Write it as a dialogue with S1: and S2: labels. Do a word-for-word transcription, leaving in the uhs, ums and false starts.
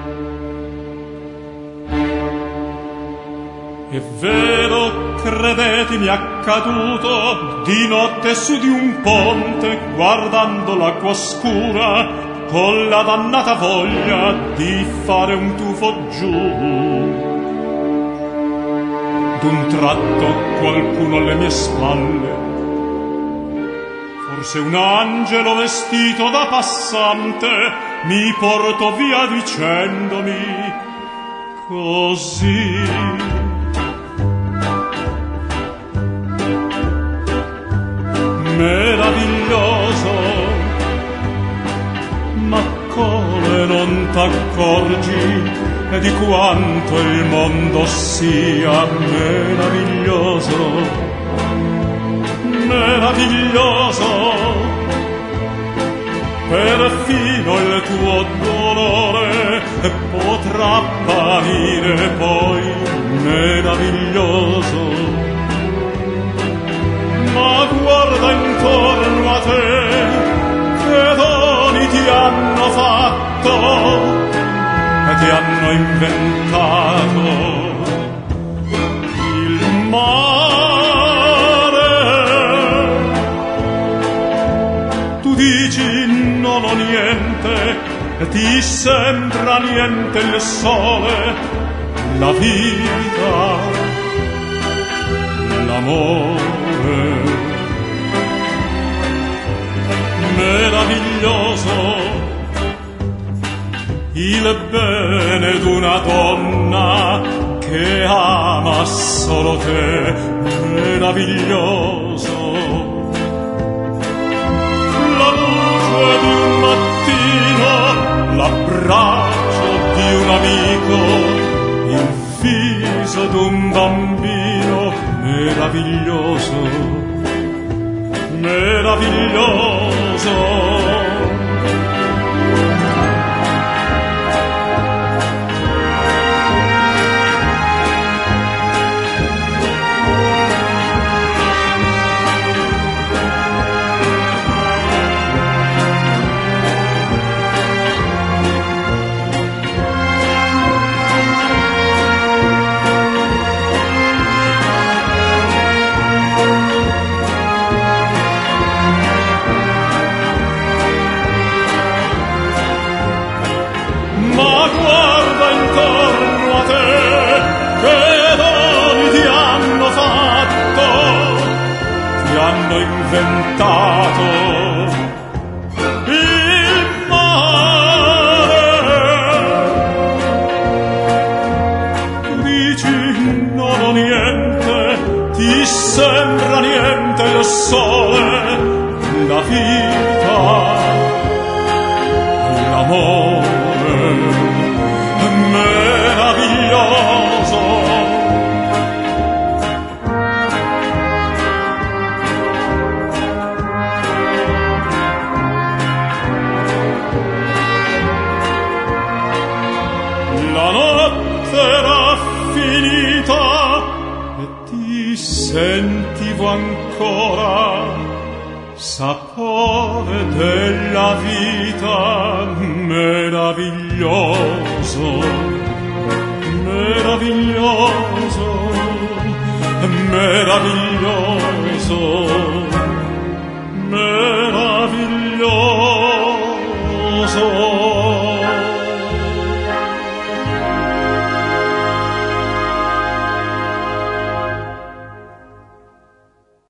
S1: È vero, credetemi, accaduto di notte su di un ponte, guardando l'acqua scura, con la dannata voglia di fare un tuffo giù. D'un tratto qualcuno alle mie spalle, forse un angelo vestito da passante, mi portò via dicendomi così: meraviglioso, ma come non t'accorgi di quanto il mondo sia meraviglioso, meraviglioso, perfino il tuo dolore potrà apparire poi meraviglioso. Ma guarda intorno a te, che doni ti hanno fatto, e ti hanno inventato il mare. Tu dici non ho niente, e ti sembra niente il sole, la vita, l'amore. Meraviglioso il bene d'una donna che ama solo te, meraviglioso la luce di un mattino, l'abbraccio di un amico, il viso d'un bambino, meraviglioso, meraviglioso. Inventato il mare. Tu dici non ho niente, ti sembra niente il sole, la vita, l'amore, meraviglioso. Sentivo ancora sapore della vita, meraviglioso, meraviglioso, meraviglioso, meraviglioso.